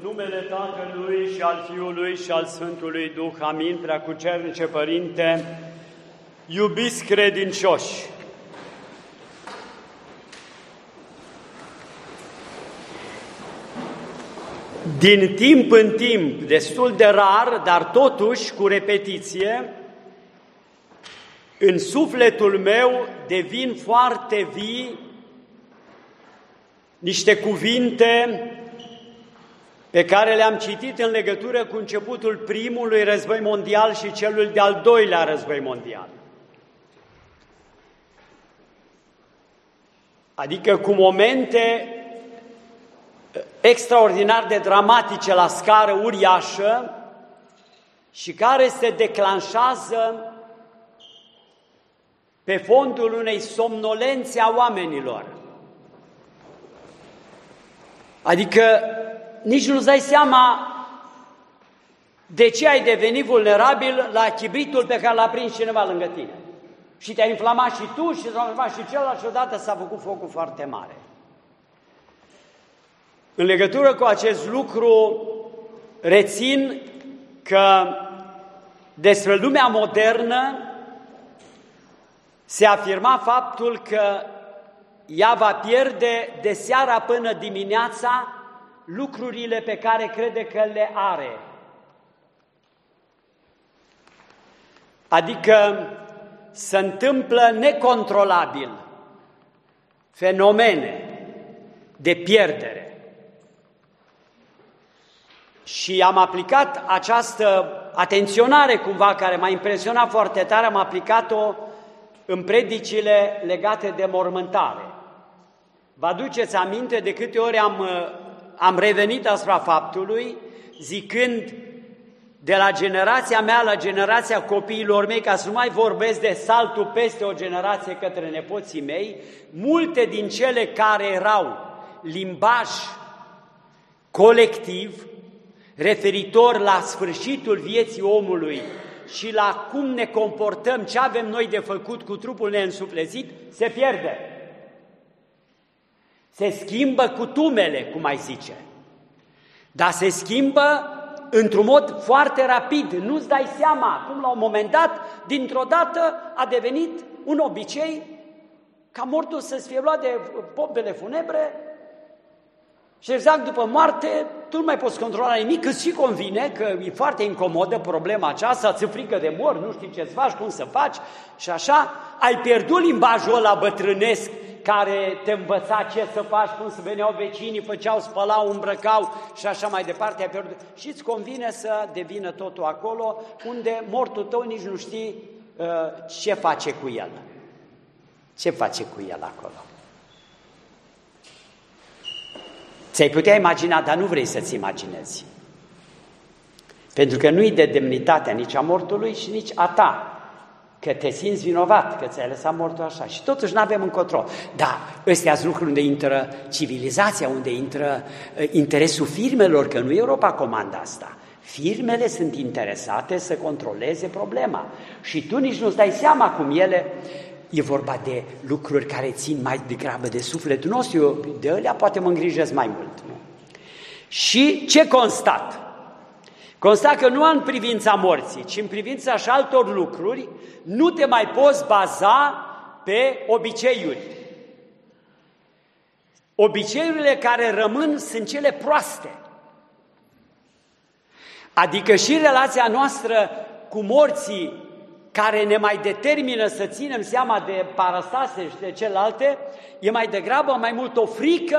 numele Tatălui și al Fiului și al Sfântului Duh, amin, Preacucernice Părinte, iubiți credincioși, din timp în timp, destul de rar, dar totuși cu repetiție, în sufletul meu devin foarte vii niște cuvinte pe care le-am citit în legătură cu începutul primului război mondial și celul de-al doilea război mondial. Adică cu momente extraordinar de dramatice la scară uriașă și care se declanșează pe fondul unei somnolențe a oamenilor. Adică nici nu-ți dai seama de ce ai devenit vulnerabil la chibritul pe care l-a prins cineva lângă tine. Și te-ai inflamat și tu și s-a inflamat și celălalt și odată s-a făcut focul foarte mare. În legătură cu acest lucru, rețin că despre lumea modernă se afirma faptul că ea va pierde de seara până dimineața lucrurile pe care crede că le are. Adică se întâmplă necontrolabil fenomene de pierdere. Și am aplicat această atenționare cumva, care m-a impresionat foarte tare, am aplicat-o în predicile legate de mormântare. Vă aduceți aminte de câte ori am revenit asupra faptului, zicând de la generația mea la generația copiilor mei, ca să nu mai vorbesc de saltul peste o generație către nepoții mei, multe din cele care erau limbaj colectiv, referitor la sfârșitul vieții omului și la cum ne comportăm, ce avem noi de făcut cu trupul neînsuflețit, se pierde. Se schimbă cutumele, cum ai zice, dar se schimbă într-un mod foarte rapid, nu-ți dai seama cum la un moment dat, dintr-o dată a devenit un obicei ca mortul să-ți fie luat de pompele funebre și exact după moarte tu nu mai poți controla nimic, îți și convine că e foarte incomodă problema aceasta, ți-e frică de mor, nu știi ce-ți faci, cum să faci și așa, ai pierdut limbajul ăla bătrânesc care te învăța ce să faci, cum să veneau vecinii, făceau, spălau, îmbrăcau și așa mai departe, ai pierdut. Și îți convine să devină totul acolo unde mortul tău nici nu știi ce face cu el. Ce face cu el acolo? Ți-ai putea imagina, dar nu vrei să-ți imaginezi. Pentru că nu-i de demnitatea nici a mortului și nici a ta. Că te simți vinovat, că ți-ai lăsat mortul așa. Și totuși nu avem în control. Da, ăstea sunt lucruri unde intră civilizația, unde intră interesul firmelor, că nu Europa comandă asta. Firmele sunt interesate să controleze problema. Și tu nici nu-ți dai seama cum ele... E vorba de lucruri care țin mai degrabă de sufletul nostru, eu de ălea poate mă îngrijesc mai mult. Nu? Și ce constat? Constat că nu în privința morții, ci în privința și altor lucruri, nu te mai poți baza pe obiceiuri. Obiceiurile care rămân sunt cele proaste. Adică și relația noastră cu morții, care ne mai determină să ținem seama de parastase și de celelalte, e mai degrabă mai mult o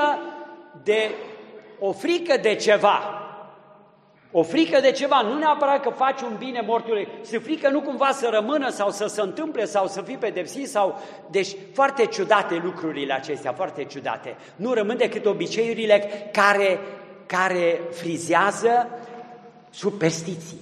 frică de ceva. O frică de ceva, nu neapărat că faci un bine mortului, se frică nu cumva să rămână sau să se întâmple sau să fii pedepsit sau... Deci foarte ciudate lucrurile acestea, foarte ciudate. Nu rămân decât obiceiurile care frizează superstițiile,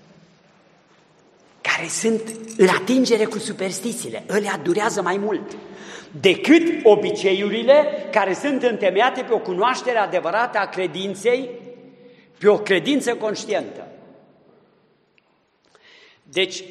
care sunt în atingere cu superstițiile, ălea durează mai mult decât obiceiurile care sunt întemeiate pe o cunoaștere adevărată a credinței, pe o credință conștientă. Deci,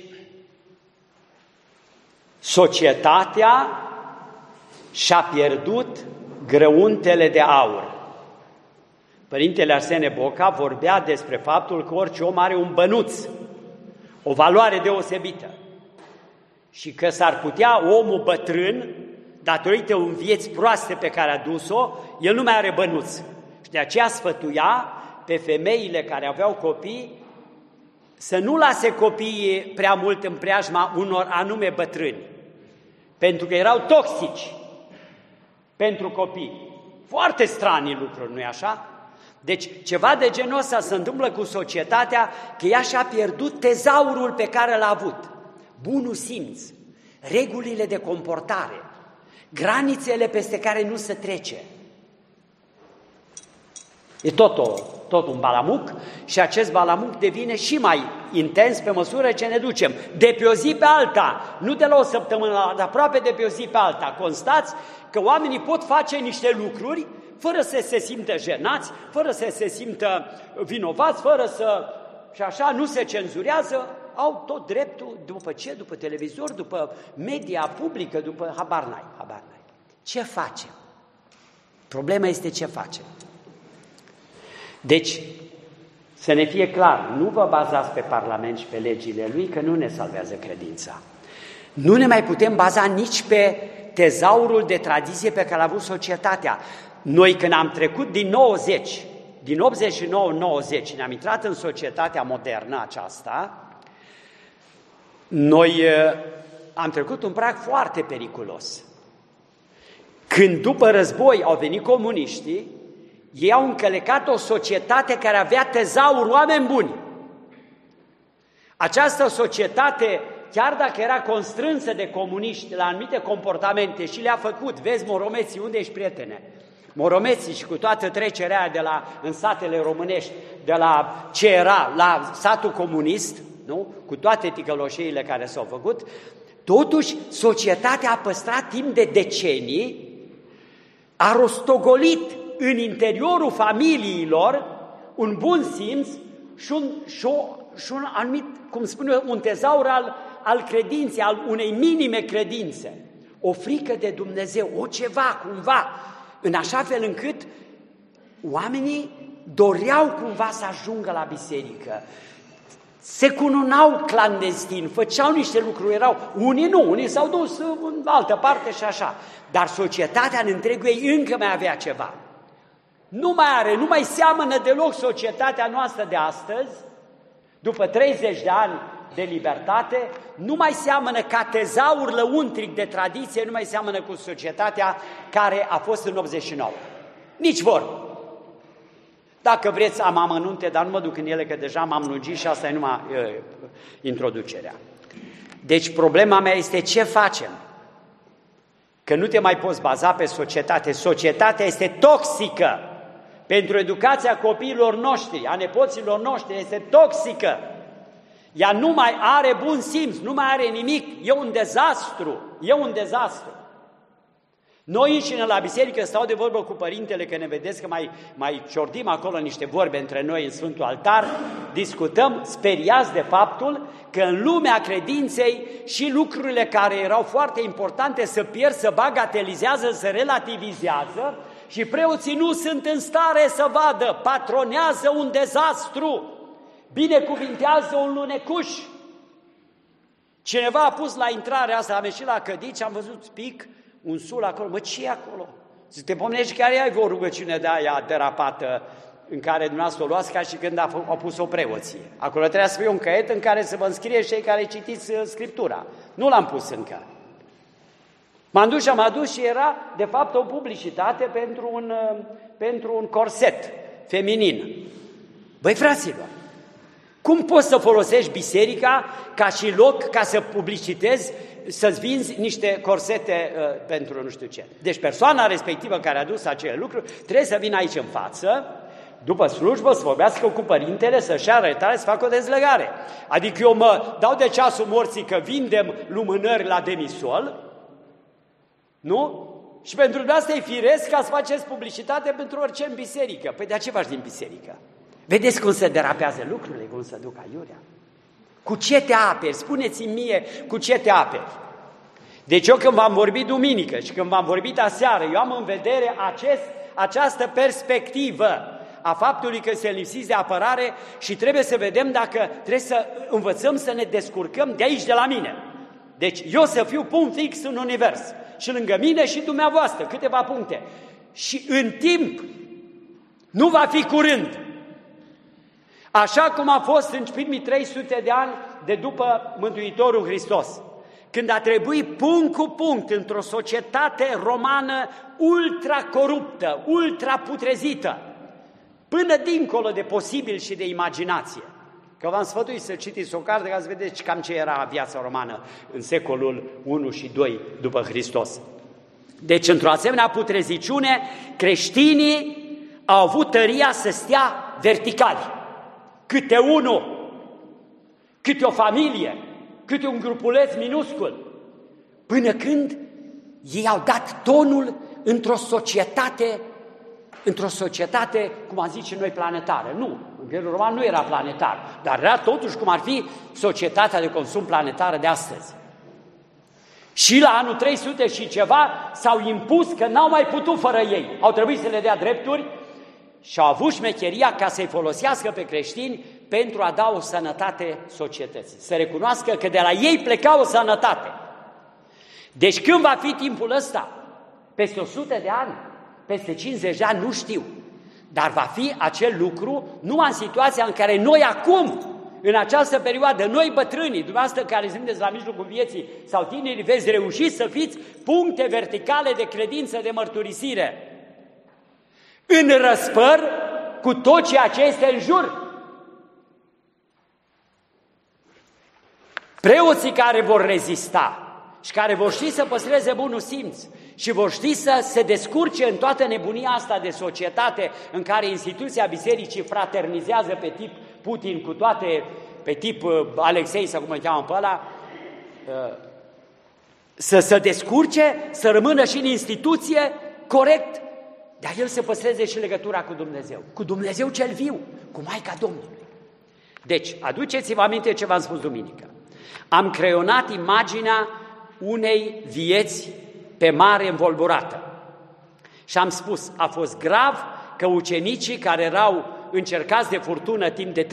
societatea și-a pierdut grăuntele de aur. Părintele Arsene Boca vorbea despre faptul că orice om are un bănuț, o valoare deosebită și că s-ar putea omul bătrân, datorită un vieți proaste pe care a dus-o, el nu mai are bănuț. Și de aceea sfătuia pe femeile care aveau copii să nu lase copiii prea mult în preajma unor anume bătrâni, pentru că erau toxici pentru copii. Foarte stranii lucruri, nu-i așa? Deci ceva de genul ăsta se întâmplă cu societatea, că ea și-a pierdut tezaurul pe care l-a avut. Bunul simț, regulile de comportare, granițele peste care nu se trece. E tot un balamuc și acest balamuc devine și mai intens pe măsură ce ne ducem. De pe o zi pe alta, nu de la o săptămână la alta, aproape de pe o zi pe alta. Constați că oamenii pot face niște lucruri fără să se simtă jenați, fără să se simtă vinovați, fără să... și așa nu se cenzurează, au tot dreptul, după ce? După televizor, după media publică, după habar n-ai. Ce facem? Problema este ce facem. Deci, să ne fie clar, nu vă bazați pe Parlament și pe legile lui, că nu ne salvează credința. Nu ne mai putem baza nici pe tezaurul de tradiție pe care a avut societatea. Noi când am trecut din 90, din 89-90, ne-am intrat în societatea modernă aceasta, noi am trecut un prag foarte periculos. Când după război au venit comuniștii, ei au încălecat o societate care avea tezaur, oameni buni. Această societate, chiar dacă era constrânsă de comuniști la anumite comportamente și le-a făcut, vezi Moromeții, unde ești, prietene? Moromeții și cu toată trecerea de în satele românești, de la ce era la satul comunist, nu? Cu toate ticăloșeile care s-au făcut, totuși societatea a păstrat timp de decenii, a rostogolit în interiorul familiilor un bun simț și un anumit, cum spun eu, un tezaur al credinței, al unei minime credințe, o frică de Dumnezeu, o ceva, cumva, în așa fel încât oamenii doreau cumva să ajungă la biserică, se cununau clandestin, făceau niște lucruri, unii s-au dus în altă parte și așa, dar societatea în întregul ei încă mai avea ceva. Nu mai seamănă deloc societatea noastră de astăzi, după 30 de ani de libertate, nu mai seamănă ca tezaur lăuntric de tradiție, nu mai seamănă cu societatea care a fost în 89. Nici vorbă. Dacă vreți, am amănunte, dar nu mă duc în ele, că deja m-am lungit și asta e numai introducerea. Deci problema mea este ce facem? Că nu te mai poți baza pe societate. Societatea este toxică. Pentru educația copiilor noștri, a nepoților noștri, este toxică. Ea nu mai are bun simț, nu mai are nimic, e un dezastru. Noi înșine la biserică stau de vorbă cu părintele, că ne vedeți că mai ciordim acolo niște vorbe între noi în Sfântul Altar, discutăm speriați de faptul că în lumea credinței și lucrurile care erau foarte importante se pierd, se bagatelizează, se relativizează, și preoții nu sunt în stare să vadă, patronează un dezastru, binecuvintează un lunecuș. Cineva a pus la intrarea asta, am ieșit la Cădici, am văzut spic, un sul acolo, mă, ce e acolo? Zic, te pomenești că ai o rugăciune de aia derapată în care dumneavoastră o luați ca și când au pus-o preoții. Acolo trebuia să fie un caiet în care să vă înscrie cei care citiți Scriptura. Nu l-am pus încă. M-am dus și am adus și era, de fapt, o publicitate pentru un corset feminin. Băi, fraților, cum poți să folosești biserica ca și loc ca să publicitezi, să-ți vinzi niște corsete pentru nu știu ce? Deci persoana respectivă care a dus acele lucruri trebuie să vină aici în față, după slujbă, să vorbească cu părintele, să-și ia arătare, să facă o dezlegare. Adică eu mă dau de ceasul morții că vindem lumânări la demisol, nu? Și pentru dumneavoastră e firesc ca să faceți publicitate pentru orice în biserică. Păi de ce faci din biserică? Vedeți cum se derapează lucrurile, cum se duc aiurea? Cu ce te aperi? Spuneți-mi mie cu ce te aperi. Deci eu când v-am vorbit duminică și când v-am vorbit aseară, eu am în vedere această perspectivă. a faptului că se lipsiți de apărare și trebuie să vedem dacă trebuie să învățăm să ne descurcăm de aici, de la mine. Deci eu să fiu punct fix în univers și lângă mine și dumneavoastră, câteva puncte. Și în timp, nu va fi curând. Așa cum a fost în primii 300 de ani de după Mântuitorul Hristos, când a trebuit punct cu punct într-o societate romană ultra-coruptă, ultra-putrezită, până dincolo de posibil și de imaginație. Că v-am sfătuit să citiți o carte ca să vedeți cam ce era viața romană în secolul 1 și 2 după Hristos. Deci, într-o asemenea putreziciune, creștinii au avut tăria să stea verticali. Câte unul, câte o familie, câte un grupuleț minuscul, până când ei au dat tonul într-o societate, cum am zice noi, planetară. Nu, Imperiul Roman nu era planetar, dar era totuși cum ar fi societatea de consum planetară de astăzi. Și la anul 300 și ceva s-au impus că n-au mai putut fără ei. Au trebuit să le dea drepturi și au avut șmecheria ca să-i folosească pe creștini pentru a da o sănătate societății. Să recunoască că de la ei pleca o sănătate. Deci când va fi timpul ăsta? Peste 100 de ani? Peste 50 de ani? Nu știu. Dar va fi acel lucru numai în situația în care noi acum, în această perioadă, noi bătrânii, dumneavoastră care sunteți la mijlocul vieții sau tinerii, veți reuși să fiți puncte verticale de credință, de mărturisire. În răspăr cu tot ceea ce este în jur. Preoții care vor rezista și care vor ști să păstreze bunul simț și vor ști să se descurce în toată nebunia asta de societate în care instituția bisericii fraternizează pe tip Putin cu toate, pe tip Alexei sau cum îl cheamă pe ăla, să se descurce, să rămână și în instituție corect, dar el să păstreze și legătura cu Dumnezeu cel viu, cu Maica Domnului. Deci, aduceți-vă aminte ce v-am spus duminică. Am creionat imaginea unei vieți pe mare învolburată. Și am spus, a fost grav că ucenicii care erau încercați de furtună timp de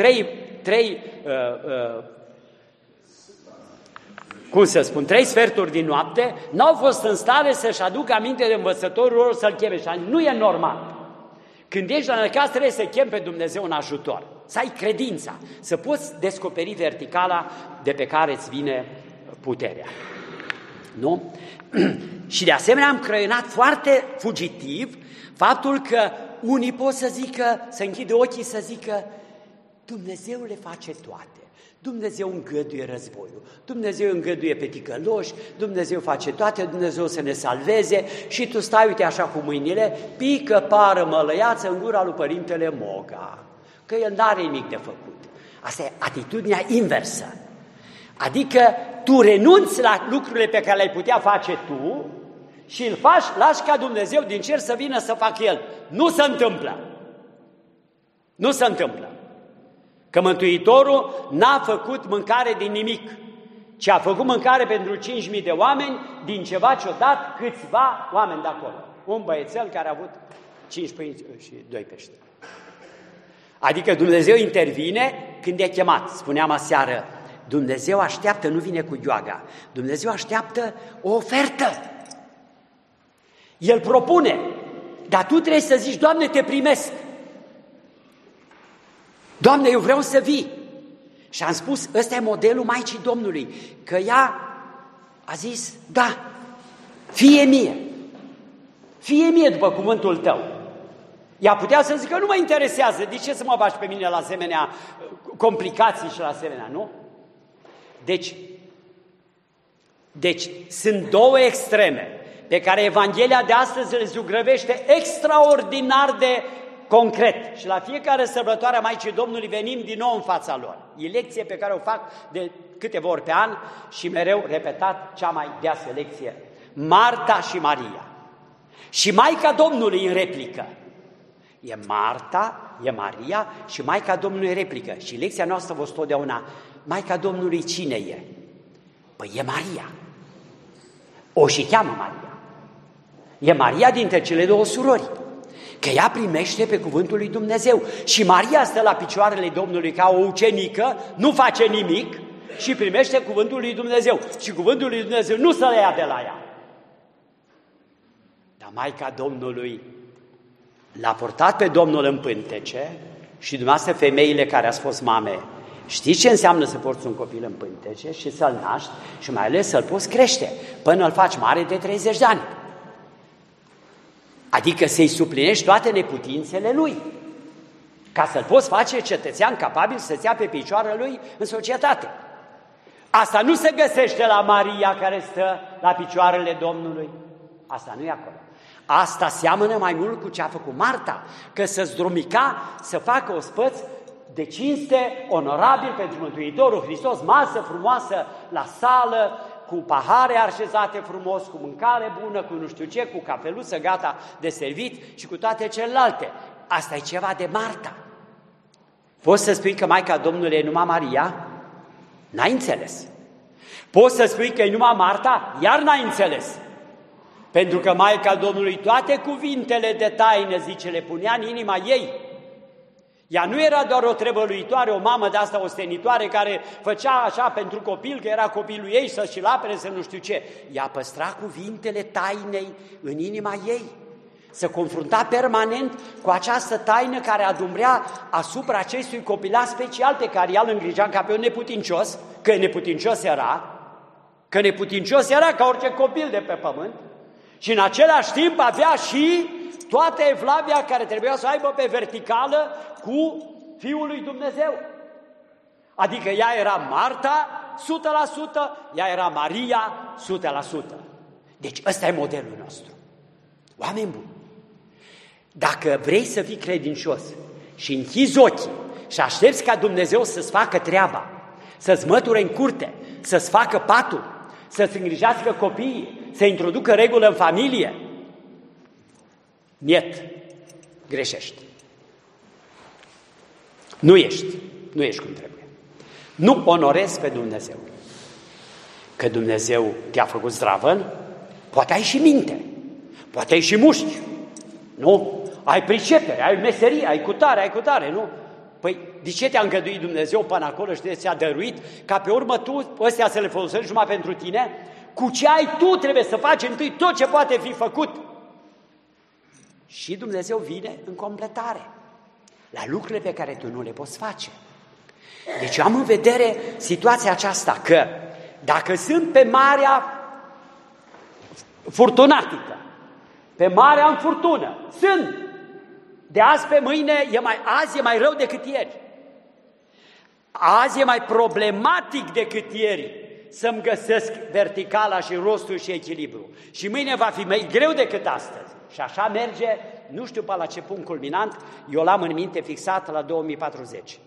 trei sferturi din noapte, n-au fost în stare să-și aducă aminte de învățătorul lor să-l cheme. Și nu e normal. Când ești la necaz, trebuie să chemi pe Dumnezeu în ajutor. Să ai credința, să poți descoperi verticala de pe care îți vine puterea. Nu? Și de asemenea am creionat foarte fugitiv faptul că unii pot să zică, să închide ochii să zică, Dumnezeu le face toate. Dumnezeu îngăduie războiul, Dumnezeu îngăduie pe ticăloși, Dumnezeu face toate, Dumnezeu să ne salveze și tu stai, uite așa cu mâinile, pică, pară, mălăiață în gura lui Părintele Moga, că el n-are nimic de făcut. Asta e atitudinea inversă. Adică tu renunți la lucrurile pe care le-ai putea face tu și îl faci, lași ca Dumnezeu din cer să vină să facă El. Nu se întâmplă. Nu se întâmplă. Că Mântuitorul n-a făcut mâncare din nimic, ci a făcut mâncare pentru 5.000 de oameni din ceva ce-o dat câțiva oameni de acolo. Un băiețel care a avut 5 pâini și 2 pește. Adică Dumnezeu intervine când e chemat. Spuneam aseară, Dumnezeu așteaptă, nu vine cu gheoaga. Dumnezeu așteaptă o ofertă. El propune, dar tu trebuie să zici, Doamne, te primesc. Doamne, eu vreau să vii. Și am spus, ăsta e modelul Maicii Domnului, că ea a zis, da, fie mie după cuvântul tău. Ea putea să zică, nu mă interesează, de ce să mă bagi pe mine la asemenea complicații și la asemenea, nu? Deci sunt două extreme pe care Evanghelia de astăzi le zugrăvește extraordinar de concret. Și la fiecare sărbătoare a Maicii Domnului venim din nou în fața lor. E lecție pe care o fac de câteva ori pe an și mereu repetat cea mai deasă lecție. Marta și Maria. Și Maica Domnului în replică. E Marta, e Maria și Maica Domnului în replică. Și lecția noastră vă totdeauna, Maica Domnului cine e? Păi e Maria. O și cheamă Maria. E Maria dintre cele două surori. Că ea primește pe cuvântul lui Dumnezeu. Și Maria stă la picioarele Domnului ca o ucenică, nu face nimic și primește cuvântul lui Dumnezeu. Și cuvântul lui Dumnezeu nu se le ia de la ea. Dar Maica Domnului l-a purtat pe Domnul în pântece și dumneavoastră, femeile care ați fost mame, știți ce înseamnă să porți un copil în pântece și să-l naști și mai ales să-l poți crește până îl faci mare de 30 de ani. Adică să-i suplinești toate neputințele lui, ca să-l poți face cetățean capabil să-ți ia pe picioarele lui în societate. Asta nu se găsește la Maria care stă la picioarele Domnului. Asta nu e acolo. Asta seamănă mai mult cu ce a făcut Marta, că să zdrumica, să facă ospăț de cinste, onorabil pentru Mântuitorul Hristos, masă frumoasă la sală, cu pahare așezate frumos, cu mâncare bună, cu nu știu ce, cu cafeluță gata de servit și cu toate celelalte. Asta e ceva de Marta. Poți să spui că Maica Domnului e numai Maria? N-ai înțeles. Poți să spui că e numai Marta? Iar n-ai înțeles. Pentru că Maica Domnului toate cuvintele de taină, zice, le punea în inima ei. Ea nu era doar o trebăluitoare, o mamă de asta ostenitoare care făcea așa pentru copil, că era copilul ei, să-și-l apere, să nu știu ce. Ea păstra cuvintele tainei în inima ei. Se confrunta permanent cu această taină care adumbrea asupra acestui copilat special pe care ea îl îngrija ca pe un neputincios, că neputincios era ca orice copil de pe pământ și în același timp avea și toată evlavia care trebuia să aibă pe verticală cu Fiul lui Dumnezeu. Adică ea era Marta 100%, ea era Maria 100%. Deci ăsta e modelul nostru. Oameni buni, dacă vrei să fii credincios și închizi ochii și aștepți ca Dumnezeu să-ți facă treaba, să-ți măture în curte, să-ți facă patul, să-ți îngrijească copiii, să introducă regulă în familie, niet, greșești. Nu ești cum trebuie. Nu onorezi pe Dumnezeu. Că Dumnezeu te-a făcut zdravăn, poate ai și minte, poate ai și mușchi, nu? Ai pricepere, ai meserie, ai cutare, nu? Păi, de ce te-a îngăduit Dumnezeu până acolo și ți-a dăruit ca pe urmă tu ăstea să le folosești numai pentru tine? Cu ce ai tu trebuie să faci întâi tot ce poate fi făcut. Și Dumnezeu vine în completare la lucrurile pe care tu nu le poți face. Deci am în vedere situația aceasta că dacă sunt pe marea furtunatică, pe marea în furtună, sunt de azi pe mâine, azi e mai rău decât ieri. Azi e mai problematic decât ieri să-mi găsesc verticala și rostul și echilibru. Și mâine va fi mai greu decât astăzi. Și așa merge, nu știu pe la ce punct culminant, eu l-am în minte fixat la 2040.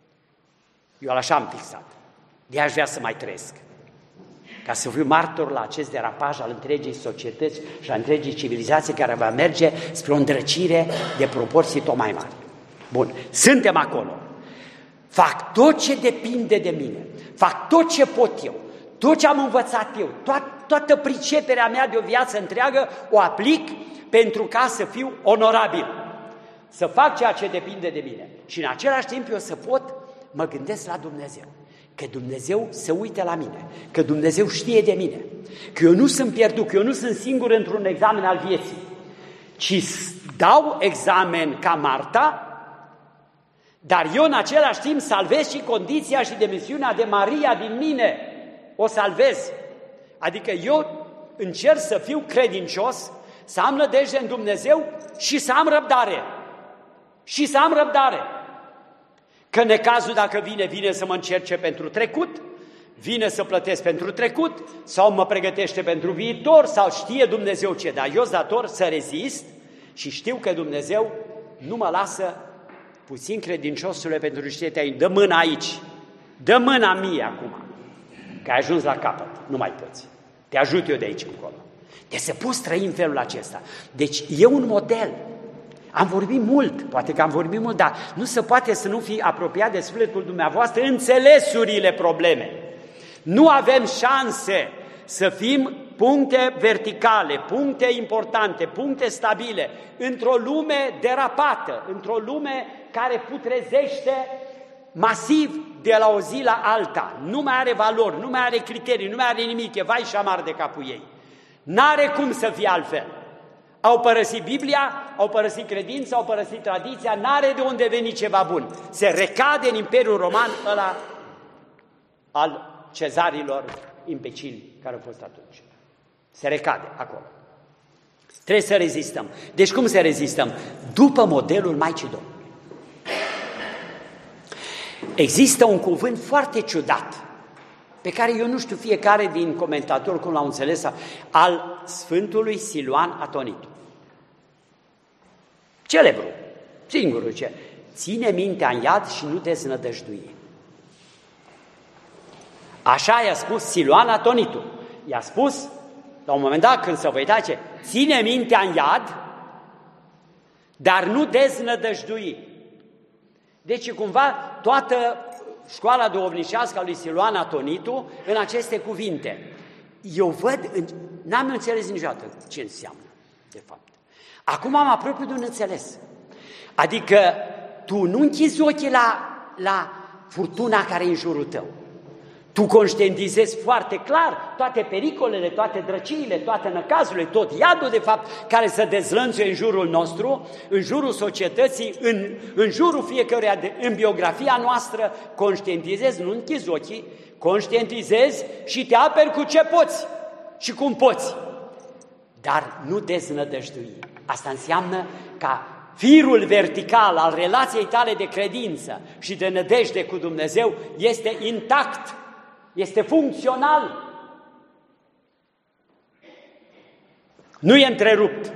Eu așa am fixat. De aș vrea să mai trăiesc. Ca să fiu martor la acest derapaj al întregii societăți și a întregii civilizații care va merge spre o îndrăcire de proporții tot mai mari. Bun, suntem acolo. Fac tot ce depinde de mine, fac tot ce pot eu, tot ce am învățat eu, toată priceperea mea de o viață întreagă o aplic pentru ca să fiu onorabil, să fac ceea ce depinde de mine. Și în același timp eu să pot, mă gândesc la Dumnezeu, că Dumnezeu se uită la mine, că Dumnezeu știe de mine, că eu nu sunt pierdut, că eu nu sunt singur într-un examen al vieții, ci dau examen ca Marta, dar eu în același timp salvez și condiția și dimensiunea de Maria din mine, o salvez. Adică eu încerc să fiu credincios, să am nădejde în Dumnezeu și să am răbdare. Și să am răbdare. Că în necazul dacă vine să mă încerce pentru trecut, vine să plătesc pentru trecut, sau mă pregătește pentru viitor, sau știe Dumnezeu ce, dar eu sunt dator să rezist și știu că Dumnezeu nu mă lasă puțin credinciosule pentru ce te-ai, dă mâna aici, dă mâna mie acum, că ai ajuns la capăt, nu mai poți, te ajut eu de aici încolo. Deci să poți trăi în felul acesta. Deci e un model. Am vorbit mult, poate că am vorbit mult, dar nu se poate să nu fii apropiat de sufletul dumneavoastră înțelesurile probleme. Nu avem șanse să fim puncte verticale, puncte importante, puncte stabile, într-o lume derapată, într-o lume care putrezește masiv de la o zi la alta, nu mai are valori, nu mai are criterii, nu mai are nimic, e vai și amar de capul ei. N-are cum să fie altfel. Au părăsit Biblia, au părăsit credința, au părăsit tradiția, n-are de unde veni ceva bun. Se recade în Imperiul Roman ăla al cezarilor imbecili care au fost atunci. Se recade acolo. Trebuie să rezistăm. Deci cum să rezistăm? După modelul Maicii Domnului. Există un cuvânt foarte ciudat, pe care eu nu știu fiecare din comentatori cum l-au înțeles, al Sfântului Siluan Atonitu. Celebru, singurul ce, ține mintea în iad și nu deznădăjdui. Așa i-a spus Siluan Atonitu. I-a spus, la un moment dat, când se va uita, ce, ține mintea în iad, dar nu deznădăjdui. Deci, cumva, toată școala duhovnicească a lui Siluan Atonitu în aceste cuvinte. Eu văd, n-am înțeles niciodată ce înseamnă, de fapt. Acum am apropiat de un înțeles. Adică, tu nu închizi ochii la furtuna care e în jurul tău. Tu conștientizezi foarte clar toate pericolele, toate drăciile, toate năcazurile, tot iadul, de fapt, care se dezlănțuie în jurul nostru, în jurul societății, în jurul fiecăruia, în biografia noastră, conștientizezi, nu închizi ochii, conștientizezi și te aperi cu ce poți și cum poți, dar nu deznădăjdui. Asta înseamnă ca firul vertical al relației tale de credință și de nădejde cu Dumnezeu este intact, este funcțional, nu e întrerupt.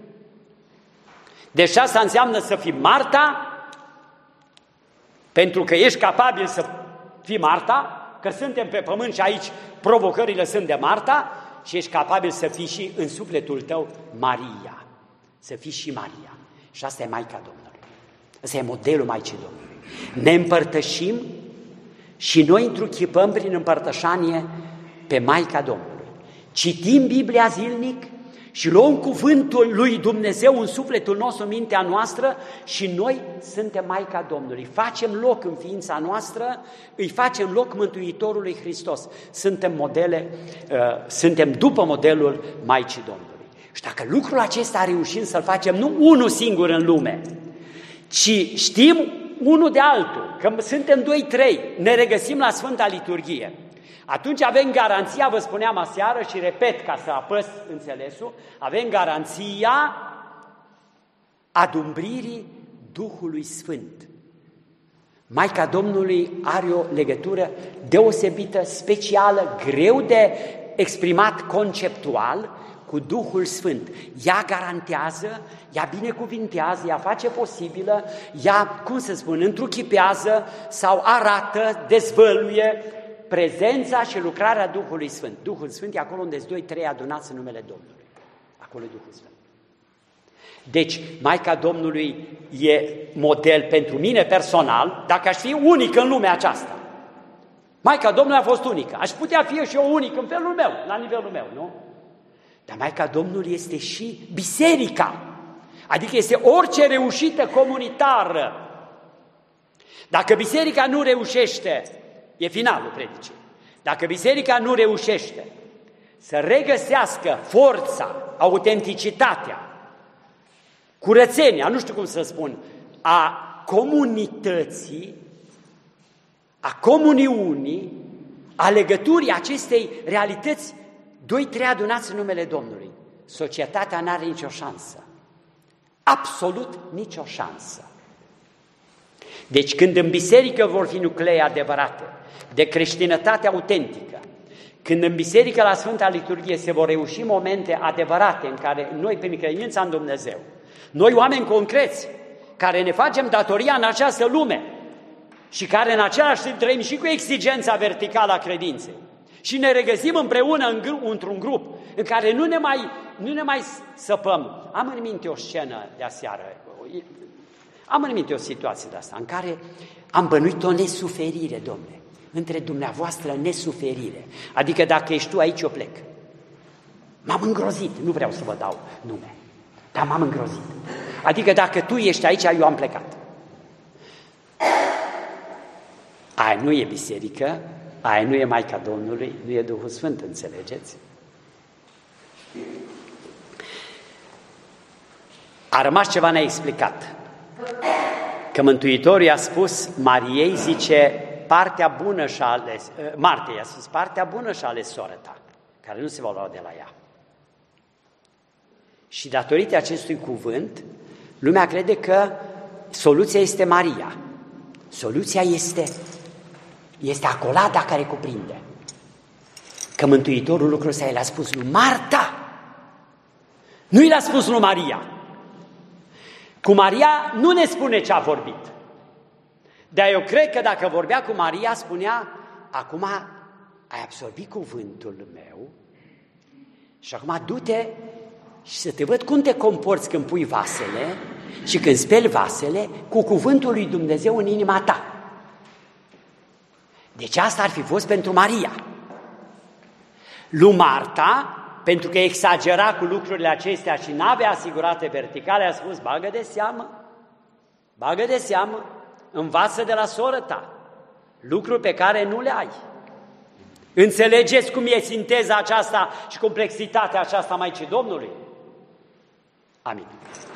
Deci asta înseamnă să fii Marta, pentru că ești capabil să fii Marta, că suntem pe pământ și aici provocările sunt de Marta, și ești capabil să fii și în sufletul tău Maria, să fii și Maria. Și asta e Maica Domnului, asta e modelul Maicii Domnului. Ne împărtășim și noi întruchipăm prin împărtășanie pe Maica Domnului. Citim Biblia zilnic și luăm cuvântul lui Dumnezeu în sufletul nostru, în mintea noastră, și noi suntem Maica Domnului. Facem loc în ființa noastră, îi facem loc Mântuitorului Hristos. Suntem după modelul Maicii Domnului. Și dacă lucrul acesta reușim să-l facem nu unul singur în lume, ci știm unul de altul, că suntem 2-3, ne regăsim la Sfânta Liturghie, atunci avem garanția, vă spuneam aseară și repet ca să apăs înțelesul, avem garanția adumbririi Duhului Sfânt. Maica Domnului are o legătură deosebită, specială, greu de exprimat conceptual cu Duhul Sfânt. Ea garantează, ea binecuvintează, ea face posibilă, ea, cum să spun, întruchipează sau arată, dezvăluie prezența și lucrarea Duhului Sfânt. Duhul Sfânt e acolo unde sunt 2-3 adunați în numele Domnului. Acolo e Duhul Sfânt. Deci, Maica Domnului e model pentru mine personal, dacă aș fi unic în lumea aceasta. Maica Domnului a fost unică. Aș putea fi și eu unic în felul meu, la nivelul meu, nu? Dar Maica Domnului este și biserica, adică este orice reușită comunitară. Dacă biserica nu reușește, e finalul predicii, dacă biserica nu reușește să regăsească forța, autenticitatea, curățenia, nu știu cum să spun, a comunității, a comuniunii, a legăturii acestei realități, 2-3 adunați în numele Domnului, societatea n-are nicio șansă. Absolut nicio șansă. Deci când în biserică vor fi nuclee adevărate, de creștinătate autentică, când în biserică la Sfânta Liturghie se vor reuși momente adevărate în care noi, prin credința în Dumnezeu, noi oameni concreți, care ne facem datoria în această lume și care în același timp trăim și cu exigența verticală a credinței, și ne regăsim împreună într-un grup în care nu ne mai săpăm. Am în minte o scenă de aseară, am în minte o situație de asta, în care am bănuit o nesuferire, Domne, între dumneavoastră nesuferire. Adică dacă ești tu aici, eu plec. M-am îngrozit, nu vreau să vă dau nume, dar m-am îngrozit. Adică dacă tu ești aici, eu am plecat. Aia nu e biserică, aia nu e Maica Domnului, nu e Duhul Sfânt, înțelegeți? A rămas ceva neexplicat. Că Mântuitorul i-a spus Mariei, zice, partea bună și-a ales, Martei i-a spus, partea bună și-a ales sora ta, care nu se va lua de la ea. Și datorită acestui cuvânt, lumea crede că soluția este Maria. Soluția este acolada care cuprinde. Că Mântuitorul lucrul ăsta i l-a spus lui Marta, nu i l-a spus lui Maria. Cu Maria nu ne spune ce a vorbit. Dar eu cred că dacă vorbea cu Maria, spunea, acum ai absorbit cuvântul meu și acum du-te și să te văd cum te comporți când pui vasele și când speli vasele cu cuvântul lui Dumnezeu în inima ta. Deci asta ar fi fost pentru Maria. Lui Marta, pentru că exagera cu lucrurile acestea și n-avea asigurate verticale, a spus, bagă de seamă, învață de la soră ta, lucruri pe care nu le ai. Înțelegeți cum e sinteza aceasta și complexitatea aceasta Maicii Domnului? Amin.